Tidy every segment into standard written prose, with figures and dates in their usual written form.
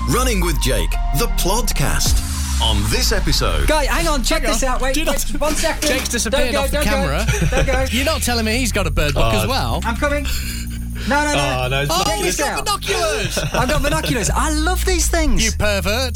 Running with Jake, the Plodcast. On this episode... Guy, hang on, check this out. Wait, 1 second. Jake's disappeared off the camera. Don't go. You're not telling me he's got a bird book as well? I'm coming. No. Oh, no, He's got binoculars. I've got binoculars. I love these things. You pervert.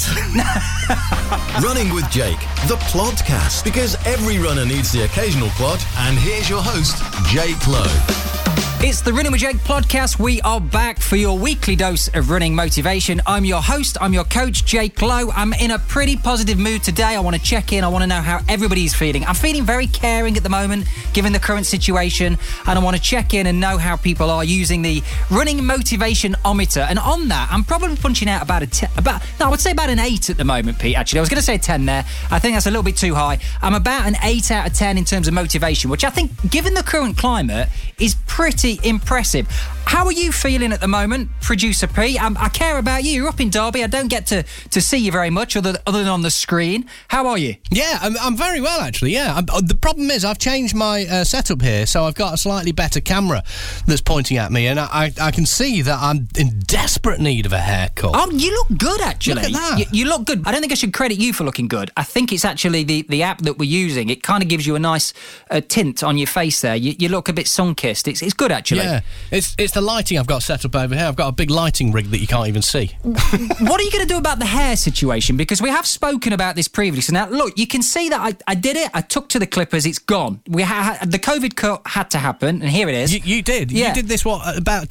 Running with Jake, the Plodcast. Because every runner needs the occasional plod. And here's your host, Jake Lowe. It's the Running with Jake podcast. We are back for your weekly dose of running motivation. I'm your host, I'm your coach, Jake Lowe. I'm in a pretty positive mood today. I want to check in. I want to know how everybody's feeling. I'm feeling very caring at the moment, given the current situation. And I want to check in and know how people are using the running motivation-ometer. And on that, I'm probably punching out I would say about an 8 at the moment, Pete, actually. I was going to say a 10 there. I think that's a little bit too high. I'm about an 8 out of 10 in terms of motivation, which I think, given the current climate, is pretty impressive. How are you feeling at the moment, Producer P? I care about you. You're up in Derby. I don't get to see you very much other than on the screen. How are you? Yeah, I'm very well, actually, yeah. The problem is I've changed my setup here, so I've got a slightly better camera that's pointing at me, and I can see that I'm in desperate need of a haircut. Oh, you look good, actually. Look at that. You look good. I don't think I should credit you for looking good. I think it's actually the app that we're using. It kind of gives you a nice tint on your face there. You look a bit sun-kissed. It's good, actually. Yeah, it's the lighting I've got set up over here. I've got a big lighting rig that you can't even see. What are you going to do about the hair situation? Because we have spoken about this previously. Now, look, you can see that I did it. I took to the clippers. It's gone. The COVID cut had to happen, and here it is. You did. Yeah. You did this, about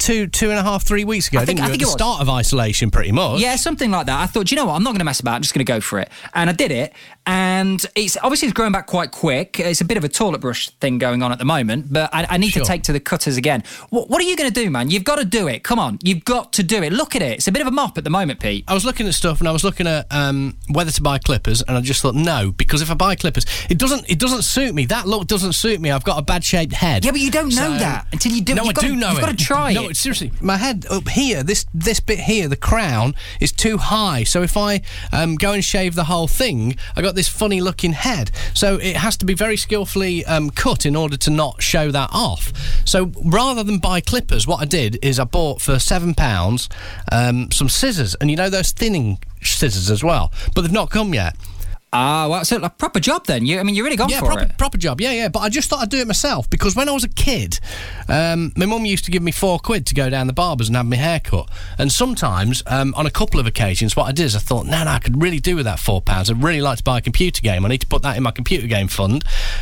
3 weeks ago, didn't you? I think at the start of isolation, pretty much. Yeah, something like that. I thought, you know what? I'm not going to mess about. I'm just going to go for it. And I did it. And it's growing back quite quick. It's a bit of a toilet brush thing going on at the moment, but I need to take to the cutters again. What are you going to do, man? You've got to do it. Come on. You've got to do it. Look at it. It's a bit of a mop at the moment, Pete. I was looking at stuff and I was looking at whether to buy clippers, and I just thought, no, because if I buy clippers, it doesn't suit me. That look doesn't suit me. I've got a bad-shaped head. Yeah, but you don't know that until you do it. No, I do know it. You've got to try it. No, seriously. My head up here, this bit here, the crown, is too high. So if I go and shave the whole thing, I got this funny-looking head. So it has to be very skillfully cut in order to not show that off. So rather than buy clippers, what I did is I bought for £7 some scissors, and you know those thinning scissors as well, but they've not come yet. Well, so a proper job then. You're really gone for it. Proper job, yeah. But I just thought I'd do it myself, because when I was a kid, my mum used to give me £4 to go down the barber's and have my hair cut. And sometimes, on a couple of occasions, what I did is I thought, no, I could really do with that £4. I'd really like to buy a computer game. I need to put that in my computer game fund.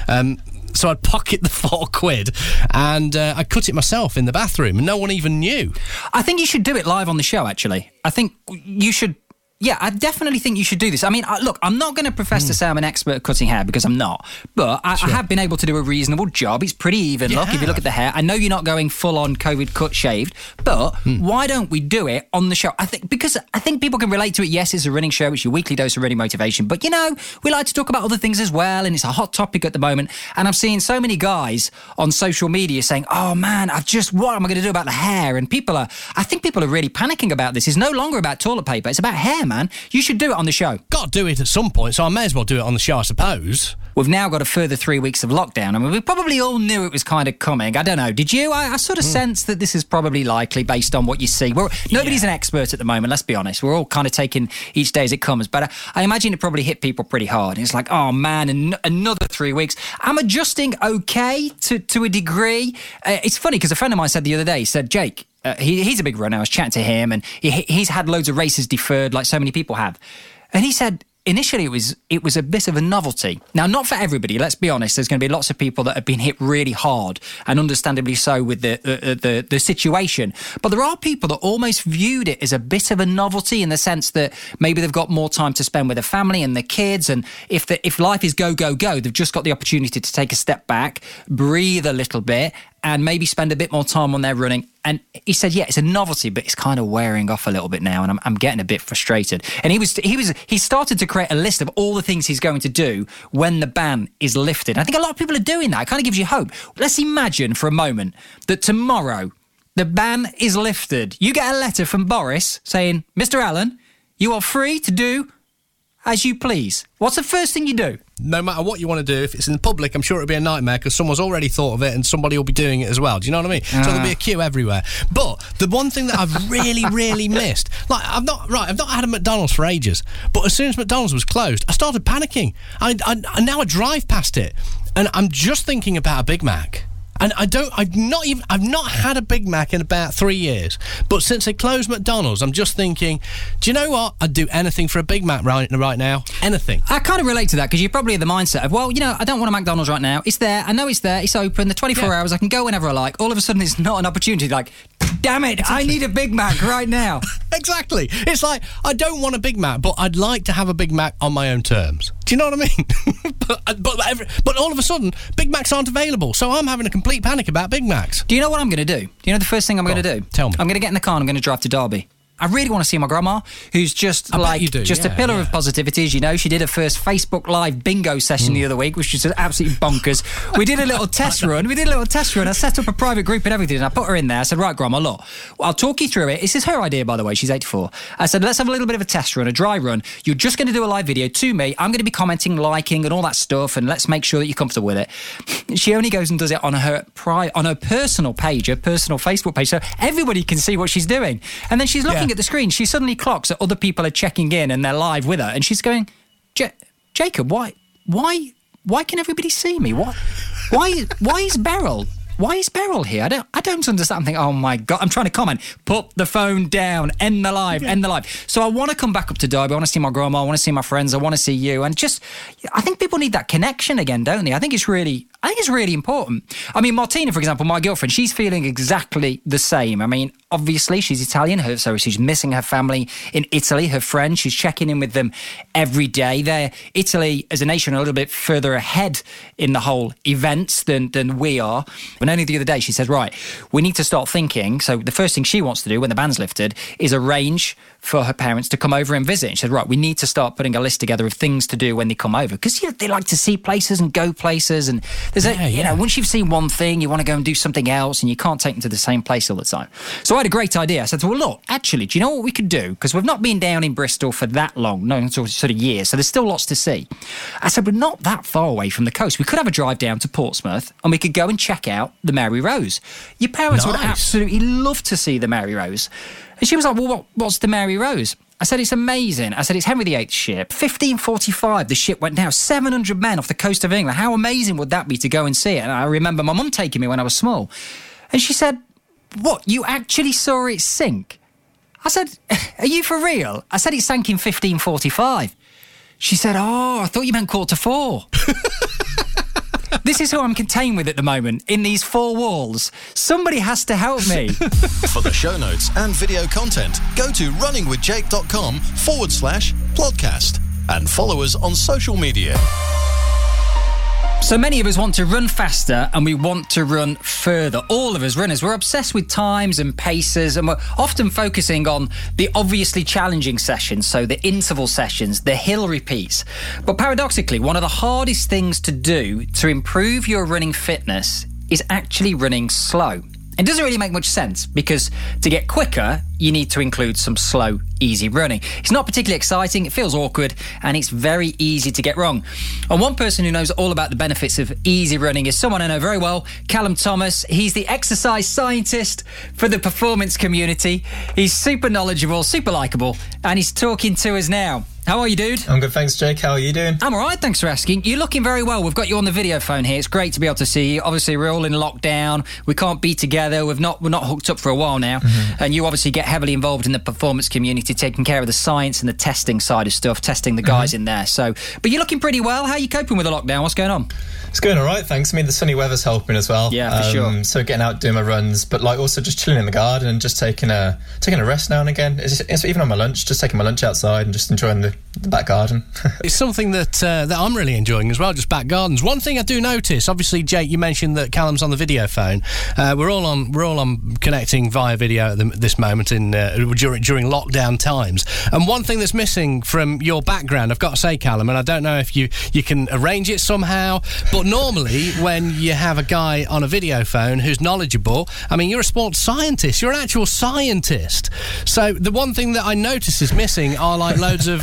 So I'd pocket the £4 and I cut it myself in the bathroom, and no one even knew. I think you should do it live on the show, actually. I think you should... Yeah, I definitely think you should do this. I mean, look, I'm not going to profess to say I'm an expert at cutting hair, because I'm not. But I have been able to do a reasonable job. It's pretty even. Look, if you look at the hair. I know you're not going full-on COVID cut shaved, but why don't we do it on the show? I think people can relate to it. Yes, it's a running show. It's your weekly dose of running motivation. But, we like to talk about other things as well, and it's a hot topic at the moment. And I'm seeing so many guys on social media saying, oh, man, what am I going to do about the hair? And I think people are really panicking about this. It's no longer about toilet paper. It's about hair, man. You should do it on the show. Got to do it at some point, so I may as well do it on the show, I suppose. We've now got a further 3 weeks of lockdown. I mean, we probably all knew it was kind of coming. I don't know. Did you? I sort of sense that this is probably likely based on what you see. Nobody's an expert at the moment, let's be honest. We're all kind of taking each day as it comes. But I imagine it probably hit people pretty hard. It's like, oh, man, another 3 weeks. I'm adjusting okay to a degree. It's funny because a friend of mine said the other day, he said, Jake, he's a big runner. I was chatting to him, and he's had loads of races deferred like so many people have. And he said, initially it was a bit of a novelty. Now, not for everybody, let's be honest. There's going to be lots of people that have been hit really hard, and understandably so with the situation. But there are people that almost viewed it as a bit of a novelty, in the sense that maybe they've got more time to spend with their family and their kids, and if life is go, they've just got the opportunity to take a step back, breathe a little bit, and maybe spend a bit more time on their running. And he said, yeah, it's a novelty, but it's kind of wearing off a little bit now, and I'm getting a bit frustrated. And he started to create a list of all the things he's going to do when the ban is lifted. I think a lot of people are doing that. It kind of gives you hope. Let's imagine for a moment that tomorrow the ban is lifted. You get a letter from Boris saying, Mr. Allen, you are free to do as you please. What's the first thing you do? No matter what you want to do, if it's in public, I'm sure it'll be a nightmare because someone's already thought of it and somebody will be doing it as well. Do you know what I mean? So there'll be a queue everywhere. But the one thing that I've really missed, like I've not had a McDonald's for ages, but as soon as McDonald's was closed, I started panicking. Now I drive past it, and I'm just thinking about a Big Mac. And I've not had a Big Mac in about 3 years. But since they closed McDonald's, I'm just thinking, do you know what? I'd do anything for a Big Mac right now. Anything. I kind of relate to that because you're probably in the mindset of, well, I don't want a McDonald's right now. It's there. I know it's there. It's open. The 24 hours. I can go whenever I like. All of a sudden, it's not an opportunity. Like, damn it, exactly. I need a Big Mac right now. Exactly. It's like, I don't want a Big Mac, but I'd like to have a Big Mac on my own terms. Do you know what I mean? but all of a sudden, Big Macs aren't available, so I'm having a complete panic about Big Macs. Do you know what I'm going to do? Do you know the first thing I'm going to do? Tell me. I'm going to get in the car and I'm going to drive to Derby. I really want to see my grandma, who's just a pillar of positivity. As you know, she did her first Facebook Live bingo session the other week, which was absolutely bonkers. We did a little test run. I set up a private group and everything, and I put her in there. I said, right, Grandma, look, I'll talk you through it. This is her idea, by the way. She's 84. I said, let's have a little bit of a test run, a dry run. You're just going to do a live video to me. I'm going to be commenting, liking, and all that stuff, and let's make sure that you're comfortable with it. She only goes and does it on her personal page, her personal Facebook page, so everybody can see what she's doing. And then she's looking at the screen. She suddenly clocks that other people are checking in and they're live with her, and she's going, Jacob, why can everybody see me? Why is Beryl? Why is Beryl here? I don't understand. I'm thinking, oh my God, I'm trying to comment. Put the phone down, end the live. So I want to come back up to Derby. I want to see my grandma. I want to see my friends. I want to see you. And I think people need that connection again, don't they? I think it's really important. I mean, Martina, for example, my girlfriend, she's feeling exactly the same. I mean, obviously, she's Italian, so she's missing her family in Italy, her friends. She's checking in with them every day. Italy, as a nation, are a little bit further ahead in the whole events than we are. And only the other day, she said, right, we need to start thinking. So the first thing she wants to do when the ban's lifted is arrange for her parents to come over and visit. And she said, right, we need to start putting a list together of things to do when they come over. Because they like to see places and go places. And there's once you've seen one thing, you want to go and do something else, and you can't take them to the same place all the time. So I had a great idea. I said, well, look, actually, do you know what we could do? Because we've not been down in Bristol for that long, no, sort of years, so there's still lots to see. I said, we're not that far away from the coast. We could have a drive down to Portsmouth, and we could go and check out the Mary Rose. Your parents would absolutely love to see the Mary Rose. And she was like, well, what's the Mary Rose? I said, it's amazing. I said, it's Henry VIII's ship. 1545, the ship went down. 700 men off the coast of England. How amazing would that be to go and see it? And I remember my mum taking me when I was small. And she said, what, you actually saw it sink? I said, are you for real? I said, it sank in 1545. She said, oh, I thought you meant 4:45. This is who I'm contained with at the moment, in these four walls. Somebody has to help me. For the show notes and video content, go to runningwithjake.com/podcast and follow us on social media. So many of us want to run faster and we want to run further. All of us runners, we're obsessed with times and paces, and we're often focusing on the obviously challenging sessions, so the interval sessions, the hill repeats. But paradoxically, one of the hardest things to do to improve your running fitness is actually running slow. It doesn't really make much sense, because to get quicker, you need to include some slow, easy running. It's not particularly exciting, it feels awkward, and it's very easy to get wrong. And one person who knows all about the benefits of easy running is someone I know very well, Callum Thomas. He's the exercise scientist for the performance community. He's super knowledgeable, super likeable, and he's talking to us now. How are you, dude? I'm good, thanks, Jake. How are you doing? I'm all right, thanks for asking. You're looking very well. We've got you on the video phone here. It's great to be able to see you. Obviously, we're all in lockdown. We can't be together. We're not hooked up for a while now. Mm-hmm. And you obviously get heavily involved in the performance community, taking care of the science and the testing side of stuff, testing the guys in there. So, but you're looking pretty well. How are you coping with the lockdown? What's going on? It's going all right, thanks. I mean, the sunny weather's helping as well. Yeah, for sure. So getting out, doing my runs, but like also just chilling in the garden and just taking a rest now and again. It's even on my lunch, just taking my lunch outside and just enjoying the back garden. It's something that I'm really enjoying as well, just back gardens. One thing I do notice, obviously, Jake, you mentioned that Callum's on the video phone. We're all on connecting via video at this moment in during lockdown times. And one thing that's missing from your background, I've got to say, Callum, and I don't know if you can arrange it somehow, but normally when you have a guy on a video phone who's knowledgeable, I mean, you're a sports scientist, you're an actual scientist. So the one thing that I notice is missing are like loads of really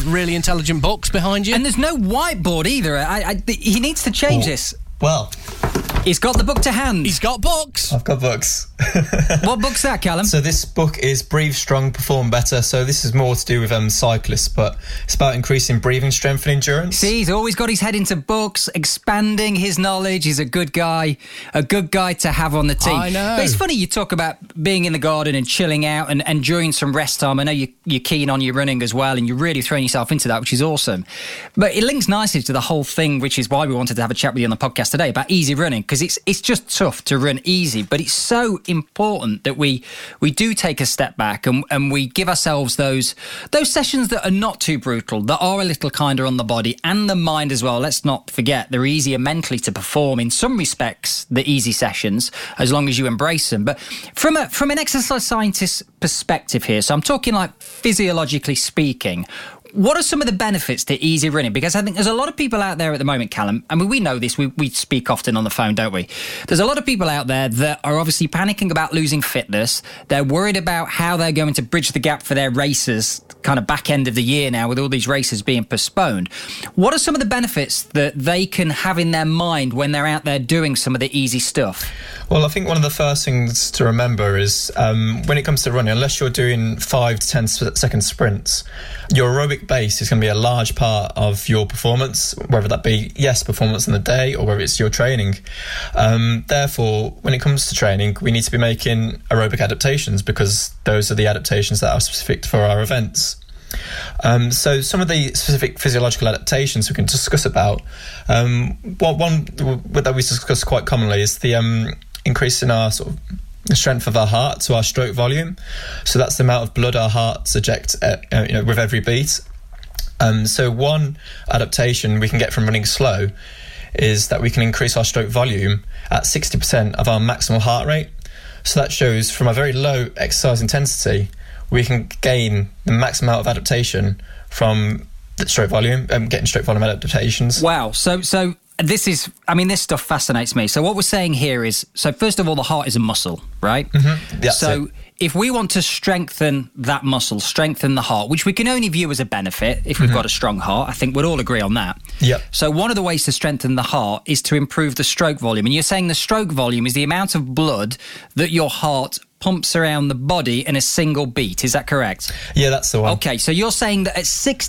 intelligent books behind you. And there's no whiteboard either. He needs to change this. Well, he's got the book to hand. He's got books. I've got books. What book's that, Callum? So this book is Breathe Strong, Perform Better. So this is more to do with cyclists, but it's about increasing breathing strength and endurance. See, he's always got his head into books, expanding his knowledge. He's a good guy to have on the team. I know. But it's funny you talk about being in the garden and chilling out and enjoying some rest time. I know you're keen on your running as well, and you're really throwing yourself into that, which is awesome. But it links nicely to the whole thing, which is why we wanted to have a chat with you on the podcast today about easy running, because it's just tough to run easy, but it's so important that we do take a step back and we give ourselves those sessions that are not too brutal, that are a little kinder on the body and the mind as well. Let's not forget they're easier mentally to perform in some respects, the easy sessions, as long as you embrace them. But from an exercise scientist's perspective here, so I'm talking like physiologically speaking, what are some of the benefits to easy running? Because I think there's a lot of people out there at the moment, Callum. I mean, we know this. We speak often on the phone, don't we? There's a lot of people out there that are obviously panicking about losing fitness. They're worried about how they're going to bridge the gap for their races kind of back end of the year now with all these races being postponed. What are some of the benefits that they can have in their mind when they're out there doing some of the easy stuff? Well, I think one of the first things to remember is when it comes to running, unless you're doing 5 to 10 second sprints, your aerobic base is going to be a large part of your performance, whether that be, performance in the day or whether it's your training. Therefore, when it comes to training, we need to be making aerobic adaptations because those are the adaptations that are specific for our events. So some of the specific physiological adaptations we can discuss about, one that we discuss quite commonly is the increase in our sort of the strength of our heart to our stroke volume. So that's the amount of blood our hearts eject with every beat. So one adaptation we can get from running slow is that we can increase our stroke volume at 60% of our maximal heart rate. So that shows from a very low exercise intensity, we can gain the maximum amount of adaptation from the stroke volume, getting stroke volume adaptations. Wow. So this stuff fascinates me. So what we're saying here is, so first of all, the heart is a muscle, right? Mm-hmm. That's so it. If we want to strengthen that muscle, strengthen the heart, which we can only view as a benefit if we've got a strong heart, I think we'd all agree on that. Yep. So one of the ways to strengthen the heart is to improve the stroke volume. And you're saying the stroke volume is the amount of blood that your heart pumps around the body in a single beat. Is that correct? Yeah, that's the one. Okay, so you're saying that at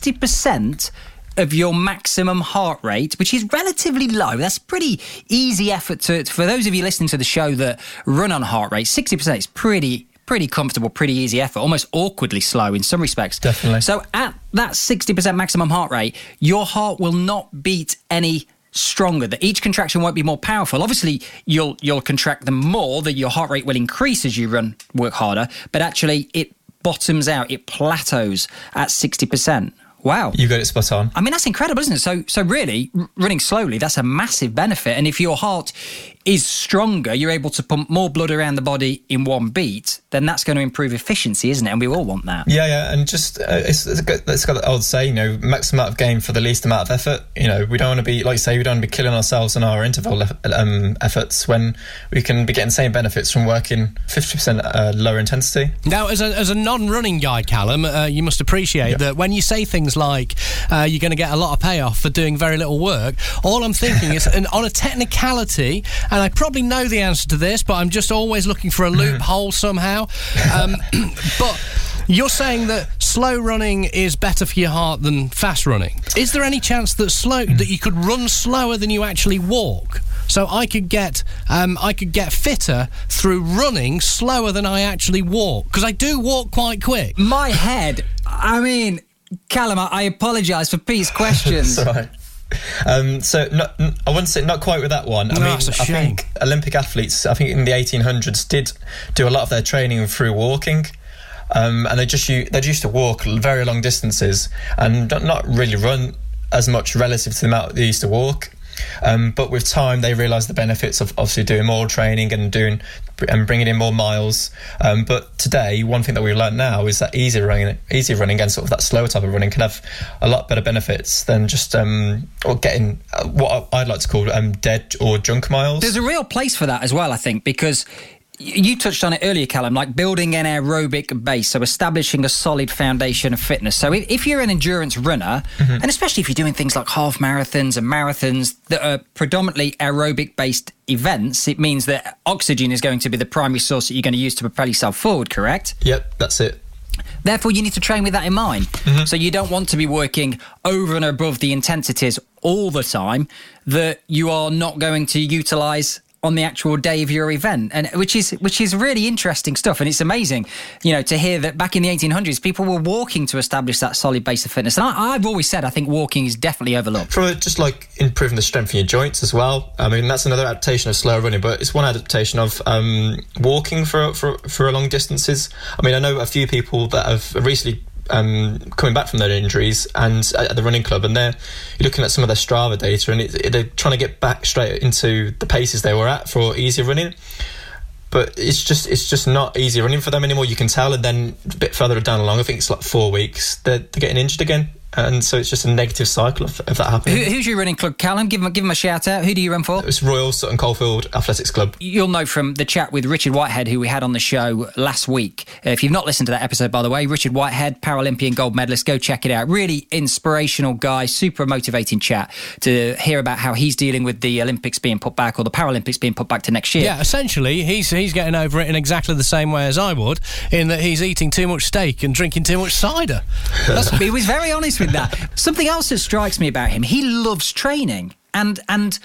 60% of your maximum heart rate, which is relatively low. That's pretty easy effort for those of you listening to the show that run on heart rate. 60% is pretty comfortable, pretty easy effort, almost awkwardly slow in some respects. Definitely. So at that 60% maximum heart rate, your heart will not beat any stronger, that each contraction won't be more powerful. Obviously, you'll contract them more, that your heart rate will increase as you work harder, but actually it bottoms out, it plateaus at 60%. Wow. You got it spot on. I mean, that's incredible, isn't it? So really, running slowly, that's a massive benefit. And if your heart is stronger, you're able to pump more blood around the body in one beat, then that's going to improve efficiency, isn't it? And we all want that. Yeah. And just, it's got the old saying, maximum amount of gain for the least amount of effort. We don't want to be, like you say, we don't want to be killing ourselves on our interval efforts when we can be getting the same benefits from working 50% lower intensity. Now, as a non-running guy, Callum, you must appreciate that when you say things like you're going to get a lot of payoff for doing very little work, all I'm thinking is on a technicality, and I probably know the answer to this, but I'm just always looking for a loophole somehow. But you're saying that slow running is better for your heart than fast running. Is there any chance that you could run slower than you actually walk? So I could get fitter through running slower than I actually walk, because I do walk quite quick. My head, I mean, Callum, I apologise for Pete's questions. That's all right. So I wouldn't say not quite with that one. I think Olympic athletes, I think in the 1800s, did do a lot of their training through walking. And they used to walk very long distances and not really run as much relative to the amount they used to walk. But with time, they realised the benefits of obviously doing more training and bringing in more miles. But today, one thing that we've learned now is that easy running and sort of that slower type of running can have a lot better benefits than just or getting what I'd like to call dead or junk miles. There's a real place for that as well, I think, because You touched on it earlier, Callum, like building an aerobic base, so establishing a solid foundation of fitness. So if you're an endurance runner, and especially if you're doing things like half marathons and marathons that are predominantly aerobic-based events, it means that oxygen is going to be the primary source that you're going to use to propel yourself forward, correct? Yep, that's it. Therefore, you need to train with that in mind. So you don't want to be working over and above the intensities all the time that you are not going to utilise on the actual day of your event, and which is really interesting stuff. And it's amazing, to hear that back in the 1800s, people were walking to establish that solid base of fitness. And I've always said I think walking is definitely overlooked. For just like improving the strength in your joints as well. I mean, that's another adaptation of slow running, but it's one adaptation of walking for long distances. I mean, I know a few people that have recently coming back from their injuries and at the running club, and you're looking at some of their Strava data, and they're trying to get back straight into the paces they were at for easier running, but it's just not easy running for them anymore. You can tell. And then a bit further down along, I think it's like 4 weeks, they're getting injured again. And so it's just a negative cycle of that happening. Who's your running club, Callum? Give them a shout out. Who do you run for? It's Royal Sutton Coldfield Athletics Club. You'll know from the chat with Richard Whitehead, who we had on the show last week. If you've not listened to that episode, by the way, Richard Whitehead, Paralympian gold medalist, go check it out. Really inspirational guy, super motivating chat to hear about how he's dealing with the Olympics being put back, or the Paralympics being put back to next year. Yeah, essentially, he's getting over it in exactly the same way as I would, in that he's eating too much steak and drinking too much cider. He was very honest with that. Something else that strikes me about him, he loves training, and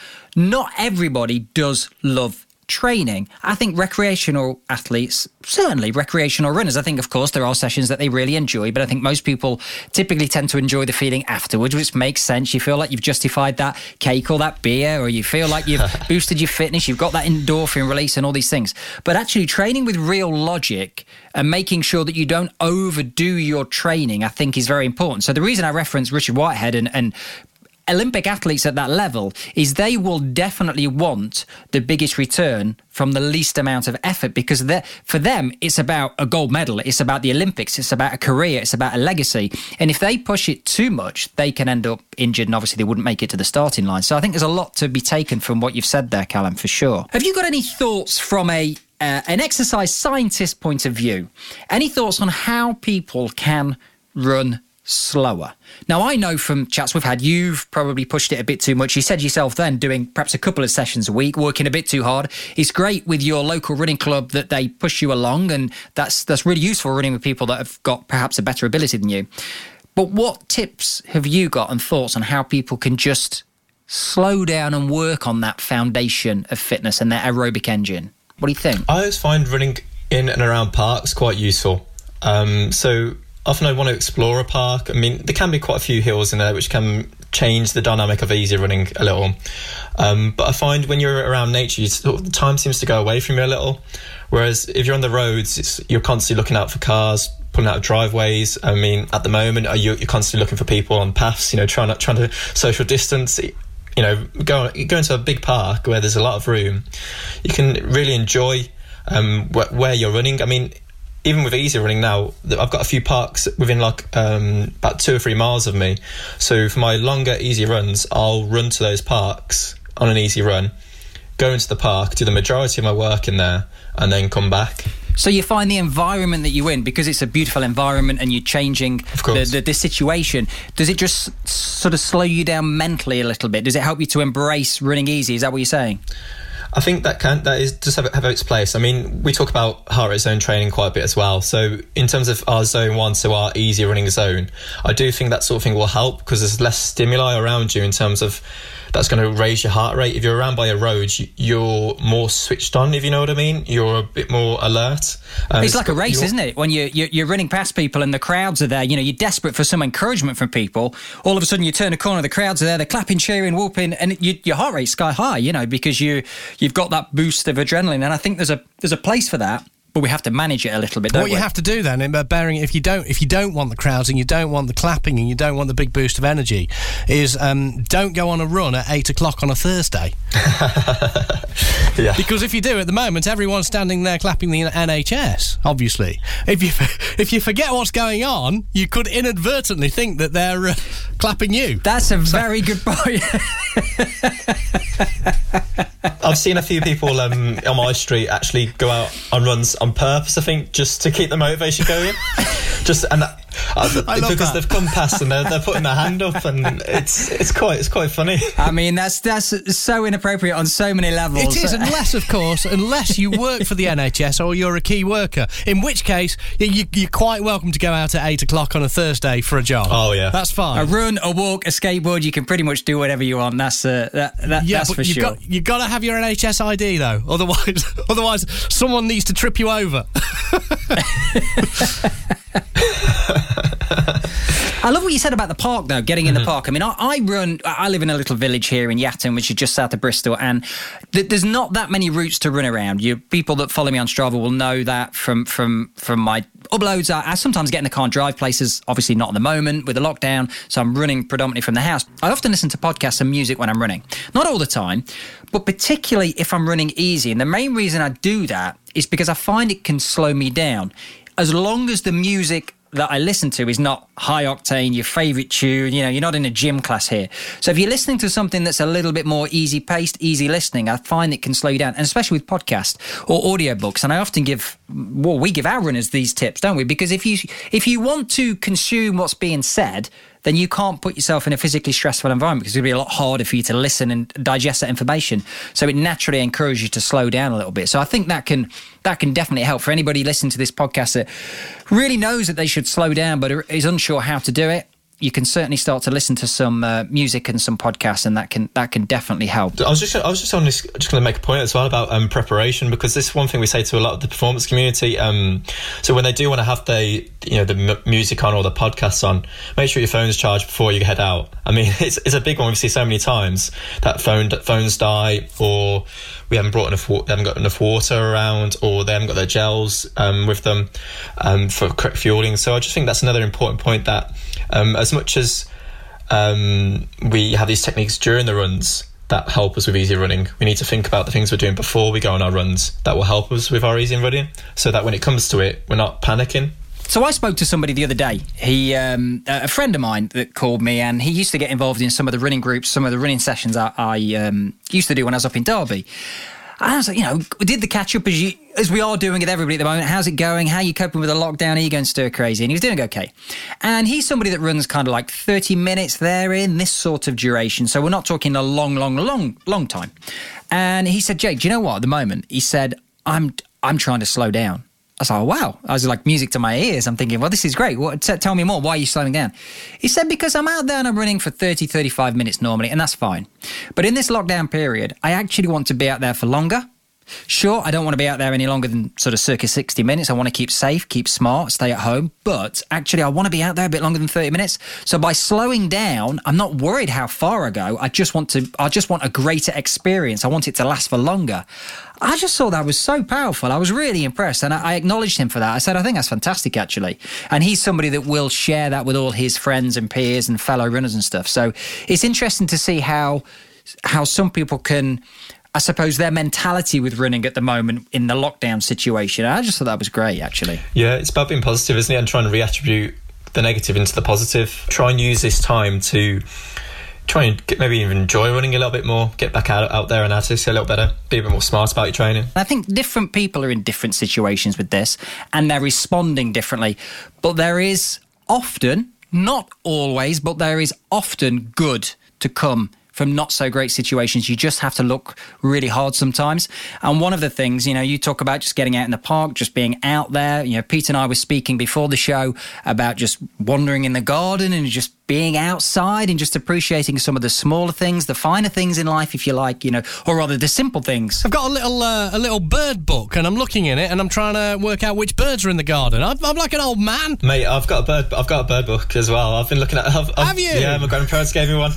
not everybody does love training. I think recreational athletes, certainly recreational runners, I think of course there are sessions that they really enjoy, but I think most people typically tend to enjoy the feeling afterwards, which makes sense. You feel like you've justified that cake or that beer, or you feel like you've boosted your fitness, you've got that endorphin release and all these things. But actually training with real logic and making sure that you don't overdo your training, I think is very important. So the reason I reference Richard Whitehead and Olympic athletes at that level is they will definitely want the biggest return from the least amount of effort, because for them it's about a gold medal, it's about the Olympics, it's about a career, it's about a legacy. And if they push it too much, they can end up injured, and obviously they wouldn't make it to the starting line. So I think there's a lot to be taken from what you've said there, Callum, for sure. Have you got any thoughts from an exercise scientist point of view? Any thoughts on how people can run slower? Now, I know from chats we've had, you've probably pushed it a bit too much. You said yourself then, doing perhaps a couple of sessions a week, working a bit too hard. It's great with your local running club that they push you along, and that's really useful, running with people that have got perhaps a better ability than you. But what tips have you got and thoughts on how people can just slow down and work on that foundation of fitness and their aerobic engine? What do you think? I always find running in and around parks quite useful. So often I want to explore a park. I mean, there can be quite a few hills in there which can change the dynamic of easy running a little. But I find when you're around nature, the time seems to go away from you a little. Whereas if you're on the roads, you're constantly looking out for cars, pulling out of driveways. I mean, at the moment, you're constantly looking for people on paths, trying to social distance. Go into a big park where there's a lot of room. You can really enjoy where you're running. I mean, even with easy running now, I've got a few parks within about 2 or 3 miles of me. So for my longer easy runs, I'll run to those parks on an easy run, go into the park, do the majority of my work in there, and then come back. So you find the environment that you're in, because it's a beautiful environment and you're changing the situation, does it just sort of slow you down mentally a little bit? Does it help you to embrace running easy? Is that what you're saying? I think that does have its place. I mean, we talk about heart rate zone training quite a bit as well. So in terms of our zone 1, so our easy running zone, I do think that sort of thing will help, because there's less stimuli around you in terms of that's going to raise your heart rate. If you're around by a road, you're more switched on, if you know what I mean. You're a bit more alert. It's like a race, isn't it? When you're running past people and the crowds are there, you're desperate for some encouragement from people. All of a sudden you turn a corner, the crowds are there, they're clapping, cheering, whooping, and your heart rate's sky high, because you've got that boost of adrenaline. And I think there's a place for that. But we have to manage it a little bit, don't we? What you have to do then, if you don't want the crowds and you don't want the clapping and you don't want the big boost of energy, is don't go on a run at 8 o'clock on a Thursday. Yeah. Because if you do, at the moment, everyone's standing there clapping the NHS, obviously. If you forget what's going on, you could inadvertently think that they're clapping you. That's a very good point. I've seen a few people on my street actually go out on runs on purpose, I think, just to keep the motivation going. Because they've come past and they're putting their hand up, and it's quite funny. I mean, that's so inappropriate on so many levels. It is, unless you work for the NHS or you're a key worker, in which case you're quite welcome to go out at 8 o'clock on a Thursday for a jog. Oh yeah, that's fine. A run, a walk, a skateboard, you can pretty much do whatever you want. That's for sure. You've got to have your NHS ID though, otherwise someone needs to trip you over. I love what you said about the park, though, getting in the park. I mean, I live in a little village here in Yatton, which is just south of Bristol, and there's not that many routes to run around. People that follow me on Strava will know that from my uploads. I sometimes get in the car and drive places, obviously not at the moment with the lockdown, so I'm running predominantly from the house. I often listen to podcasts and music when I'm running. Not all the time, but particularly if I'm running easy. And the main reason I do that is because I find it can slow me down. As long as the music that I listen to is not high octane, your favourite tune, you're not in a gym class here. So if you're listening to something that's a little bit more easy paced, easy listening, I find it can slow you down, and especially with podcasts or audiobooks. And I often we give our runners these tips, don't we? Because if you want to consume what's being said, then you can't put yourself in a physically stressful environment, because it's going to be a lot harder for you to listen and digest that information. So it naturally encourages you to slow down a little bit. So I think that can definitely help for anybody listening to this podcast that really knows that they should slow down but is unsure how to do it. You can certainly start to listen to some music and some podcasts, and that can definitely help. I was just going to make a point as well about preparation, because this is one thing we say to a lot of the performance community. So when they do want to have the music on or the podcasts on, make sure your phone's charged before you head out. I mean, it's a big one. We see so many times that phones die, or we haven't got enough water around, or they haven't got their gels with them for correct fueling. So I just think that's another important point, that as much as we have these techniques during the runs that help us with easy running, we need to think about the things we're doing before we go on our runs that will help us with our easy running, so that when it comes to it, we're not panicking. So I spoke to somebody the other day. He, a friend of mine that called me, and he used to get involved in some of the running groups, some of the running sessions I used to do when I was up in Derby. And I was like, we did the catch up as we are doing with everybody at the moment. How's it going? How are you coping with the lockdown? Are you going stir crazy? And he was doing okay. And he's somebody that runs kind of like 30 minutes there in this sort of duration. So we're not talking a long time. And he said, Jake, do you know what? At the moment, he said, I'm trying to slow down. I was like, oh, wow. I was like, music to my ears. I'm thinking, well, this is great. Tell me more. Why are you slowing down? He said, because I'm out there and I'm running for 30, 35 minutes normally, and that's fine. But in this lockdown period, I actually want to be out there for longer. Sure, I don't want to be out there any longer than sort of circa 60 minutes. I want to keep safe, keep smart, stay at home. But actually, I want to be out there a bit longer than 30 minutes. So by slowing down, I'm not worried how far I go. I just want a greater experience. I want it to last for longer. I just thought that was so powerful. I was really impressed, and I acknowledged him for that. I said, I think that's fantastic, actually. And he's somebody that will share that with all his friends and peers and fellow runners and stuff. So it's interesting to see how some people can, I suppose, their mentality with running at the moment in the lockdown situation. I just thought that was great, actually. Yeah, it's about being positive, isn't it? And trying to reattribute the negative into the positive. Try and use this time to try and maybe even enjoy running a little bit more, get back out there and at it a little better, be a bit more smart about your training. I think different people are in different situations with this, and they're responding differently. But there is often, not always, but there is often good to come from not so great situations. You just have to look really hard sometimes. And one of the things, you talk about just getting out in the park, just being out there. Pete and I were speaking before the show about just wandering in the garden and just being outside and just appreciating some of the smaller things, the finer things in life, if you like, or rather the simple things. I've got a little bird book, and I'm looking in it, and I'm trying to work out which birds are in the garden. I'm like an old man, mate. I've got a bird book as well. I've been looking at. Have you? Yeah, my grandparents gave me one.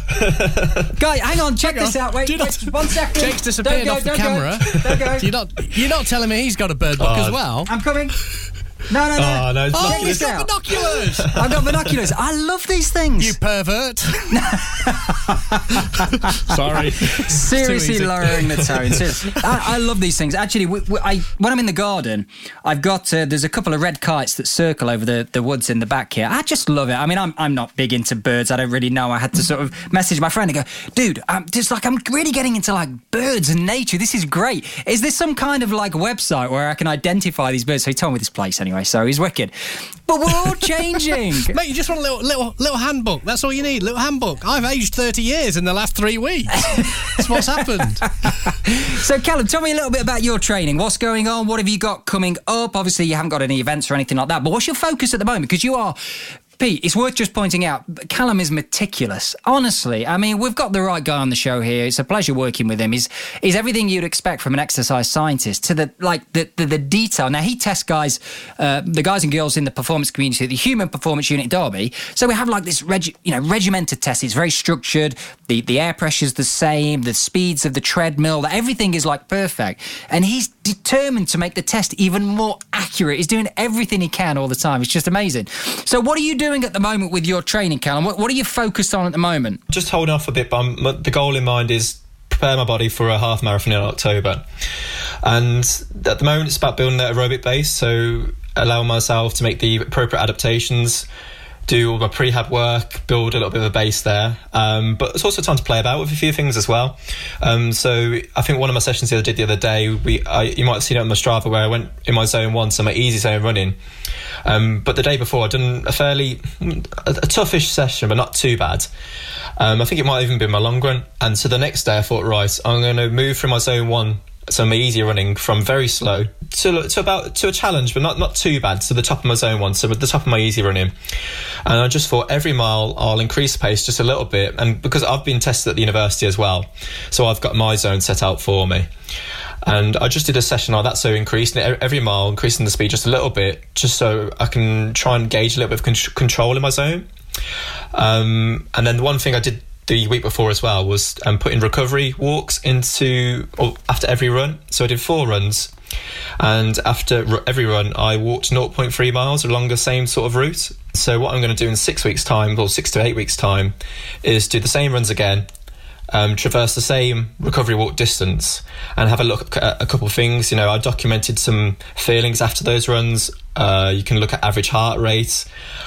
Guy, hang on, check this out. Wait, 1 second. Jake's disappeared off the camera. Don't go. You're not telling me he's got a bird book as well? I'm coming. No. Oh, no. Oh, Check he's this got out. binoculars. I've got binoculars. I love these things. You pervert. Sorry. Seriously easy. lowering the tone. Seriously. I love these things. Actually, when I'm in the garden, I've got there's a couple of red kites that circle over the woods in the back here. I just love it. I mean, I'm not big into birds. I don't really know. I had to sort of message my friend and go, dude, I'm really getting into like birds and nature. This is great. Is this some kind of like website where I can identify these birds? So he told me this place anyway. So he's wicked. But we're all changing. Mate, you just want a little handbook. That's all you need. Little handbook. I've aged 30 years in the last 3 weeks. That's what's happened. So, Callum, tell me a little bit about your training. What's going on? What have you got coming up? Obviously, you haven't got any events or anything like that, but what's your focus at the moment? Because you are... Pete, it's worth just pointing out, Callum is meticulous. Honestly, I mean, we've got the right guy on the show here. It's a pleasure working with him. He's everything you'd expect from an exercise scientist to the detail. Now, he tests guys, the guys and girls in the performance community at the Human Performance Unit Derby. So we have like this regimented test. It's very structured. The air pressure's the same. The speeds of the treadmill. Everything is like perfect. And he's determined to make the test even more accurate. He's doing everything he can all the time. It's just amazing. So what are you doing at the moment with your training, Callum? What are you focused on at the moment? Just holding off a bit, but the goal in mind is prepare my body for a half marathon in October. And at the moment, it's about building that aerobic base, so allowing myself to make the appropriate adaptations, do all my prehab work, build a little bit of a base there. But it's also time to play about with a few things as well. So I think one of my sessions that I did the other day, you might have seen it on my Strava where I went in my zone 1, so my easy zone running. But the day before, I'd done a toughish session, but not too bad. I think it might have even been my long run. And so the next day I thought, right, I'm going to move from my zone 1, so my easy running, from very slow to a challenge, but not too bad, to the top of my zone 1, so at the top of my easy running. And I just thought every mile I'll increase pace just a little bit, and because I've been tested at the university as well, so I've got my zone set out for me. And I just did a session like that, so increasing it every mile, increasing the speed just a little bit, just so I can try and gauge a little bit of control in my zone. And then the one thing I did the week before as well was putting recovery walks after every run. So I did 4 runs, and after every run I walked 0.3 miles along the same sort of route. So what I'm going to do in 6 weeks' time, or 6 to 8 weeks' time, is do the same runs again, traverse the same recovery walk distance, and have a look at a couple of things. I documented some feelings after those runs. You can look at average heart rate,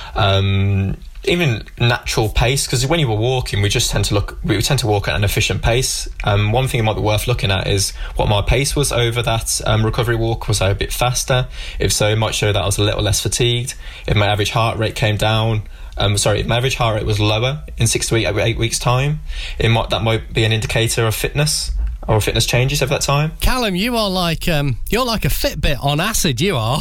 even natural pace, because when you were walking, we tend to walk at an efficient pace. One thing that might be worth looking at is what my pace was over that recovery walk. Was I a bit faster? If so, it might show that I was a little less fatigued. If my average heart rate came down, if my average heart rate was lower in 6 to 8 weeks' time, that might be an indicator of fitness or fitness changes over that time. Callum, you're like a Fitbit on acid. You are.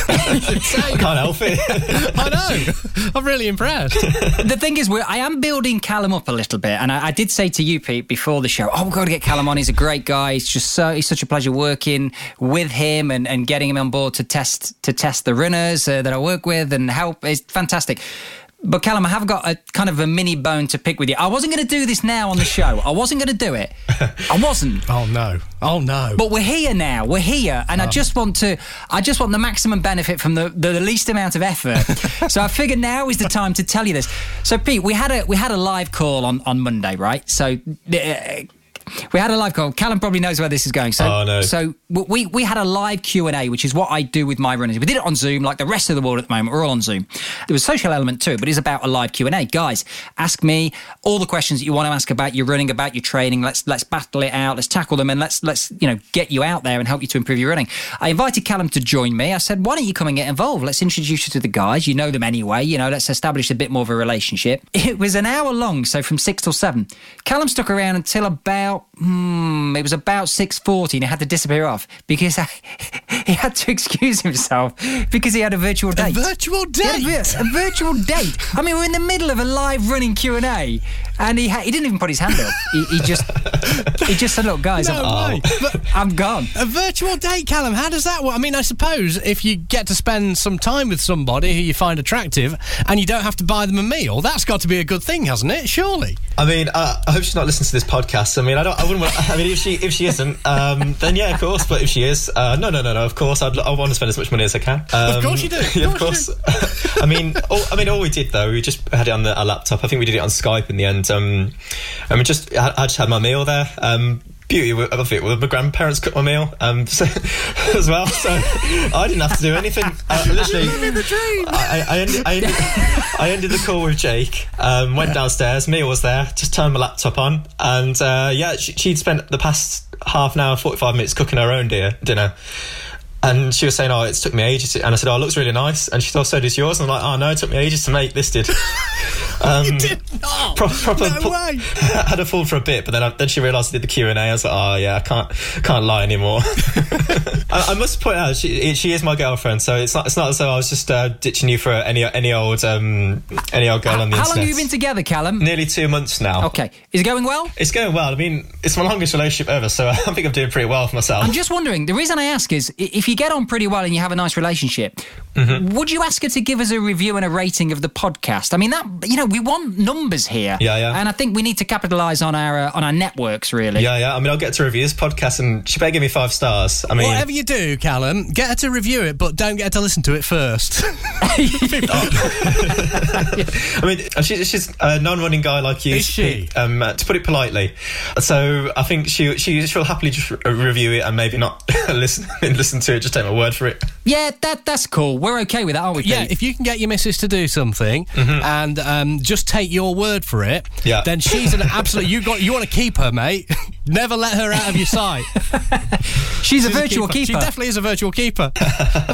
I can't help it. I know. I'm really impressed. The thing is, I am building Callum up a little bit, and I did say to you, Pete, before the show, we've got to get Callum on. He's a great guy. He's such a pleasure working with him and getting him on board to test the runners that I work with and help. It's fantastic. But Callum, I have got a kind of a mini bone to pick with you. I wasn't going to do this now on the show. I wasn't going to do it. I wasn't. Oh no. But we're here now. We're here, and I just want the maximum benefit from the least amount of effort. So I figured now is the time to tell you this. So Pete, we had a live call on Monday, right? So. We had a live call. Callum probably knows where this is going. So, no. So we had a live Q&A, which is what I do with my runners. We did it on Zoom, like the rest of the world at the moment. We're all on Zoom. There was a social element too, but it's about a live Q&A. Guys, ask me all the questions that you want to ask about your running, about your training. Let's battle it out. Let's tackle them, and let's get you out there and help you to improve your running. I invited Callum to join me. I said, why don't you come and get involved? Let's introduce you to the guys. You know them anyway. Let's establish a bit more of a relationship. It was an hour long, so from 6 till 7. Callum stuck around until about 6:40, and he had to disappear off because he had to excuse himself because he had a virtual date. A virtual date? A virtual date. I mean, we're in the middle of a live running Q&A, And he didn't even put his hand up. He just said, look, guys, I'm gone. A virtual date, Callum, how does that work? I mean, I suppose if you get to spend some time with somebody who you find attractive and you don't have to buy them a meal, that's got to be a good thing, hasn't it? Surely. I mean, I hope she's not listening to this podcast. I mean, I wouldn't want, I mean, if she isn't, then yeah, of course. But if she is, no, of course, I want to spend as much money as I can. Of course you do. Yeah, of course. I mean, all we did though, we just had it on our laptop. I think we did it on Skype in the end. And I just had my meal there. Beauty of it was my grandparents cooked my meal as well, so I didn't have to do anything. Literally, living the dream. I ended the call with Jake, went downstairs, meal was there, just turned my laptop on, and she'd spent the past half an hour, 45 minutes cooking her own dinner. And she was saying, it took me ages. And I said, it looks really nice. And she thought, so does yours. And I'm like, no, it took me ages to make. This did. You did not? Proper, no way. Had a fool for a bit, but then she realised I did the Q&A. I was like, I can't lie anymore. I must point out, she is my girlfriend, so it's not as though I was just ditching you for any old girl on the internet. How long have you been together, Callum? Nearly 2 months now. Okay. Is it going well? It's going well. I mean, it's my longest relationship ever, so I think I'm doing pretty well for myself. I'm just wondering, the reason I ask is, if you get on pretty well and you have a nice relationship, would you ask her to give us a review and a rating of the podcast? I mean, we want numbers here. Yeah. And I think we need to capitalise on our networks, really. Yeah. I mean, I'll get to review this podcast and she better give me 5 stars. I mean, whatever you do, Callum, get her to review it, but don't get her to listen to it first. I mean, she's a non-running guy like you. Is she? To put it politely. So I think she'll happily just review it and maybe not listen to it, just take my word for it. Yeah, that's cool. We're okay with that, aren't we, Pete? Yeah, if you can get your missus to do something and just take your word for it, then she's an absolute... You want to keep her, mate. Never let her out of your sight. She's a virtual keeper. She definitely is a virtual keeper. A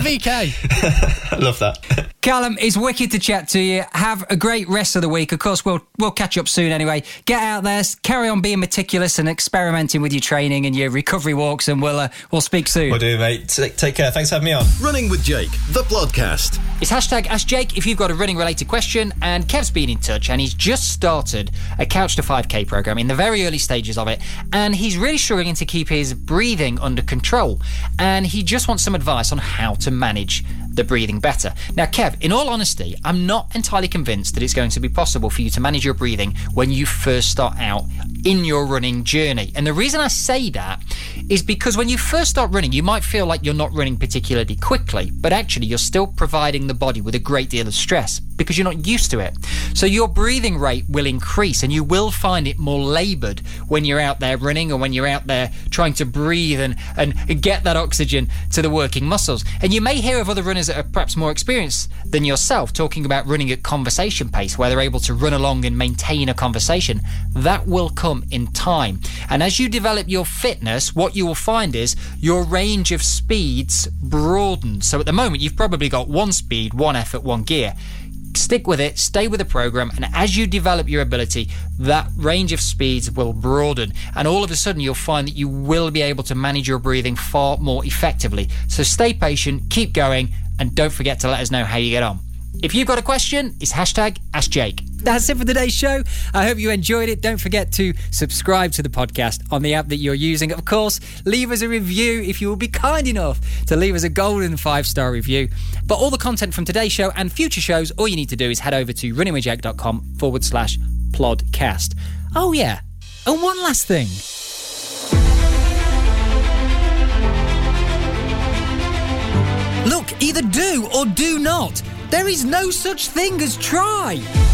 VK. I love that. Callum, it's wicked to chat to you. Have a great rest of the week. Of course, we'll catch up soon anyway. Get out there, carry on being meticulous and experimenting with your training and your recovery walks, and we'll speak soon. Will do, mate. Take care. Thanks for having me on. Running with Jake, the podcast. It's hashtag Ask Jake if you've got a running-related question, and Kev's been in touch, and he's just started a Couch to 5K program in the very early stages of it, and he's really struggling to keep his breathing under control, and he just wants some advice on how to manage the breathing better. Now, Kev, in all honesty, I'm not entirely convinced that it's going to be possible for you to manage your breathing when you first start out in your running journey. And the reason I say that is because when you first start running, you might feel like you're not running particularly quickly, but actually you're still providing the body with a great deal of stress because you're not used to it. So your breathing rate will increase and you will find it more laboured when you're out there running or when you're out there trying to breathe and get that oxygen to the working muscles. And you may hear of other runners that are perhaps more experienced than yourself talking about running at conversation pace, where they're able to run along and maintain a conversation. That will come in time. And as you develop your fitness, what you will find is your range of speeds broadens. So at the moment, you've probably got one speed, one effort, one gear. Stick with it, stay with the program, and as you develop your ability, that range of speeds will broaden, and all of a sudden you'll find that you will be able to manage your breathing far more effectively. So stay patient, keep going, and don't forget to let us know how you get on. If you've got a question, it's hashtag Ask Jake. That's it for today's show. I hope you enjoyed it. Don't forget to subscribe to the podcast on the app that you're using. Of course, leave us a review if you will be kind enough to leave us a golden 5-star review. But all the content from today's show and future shows, all you need to do is head over to runningwithjake.com/plodcast. Oh yeah, and one last thing. Look, either do or do not. There is no such thing as try.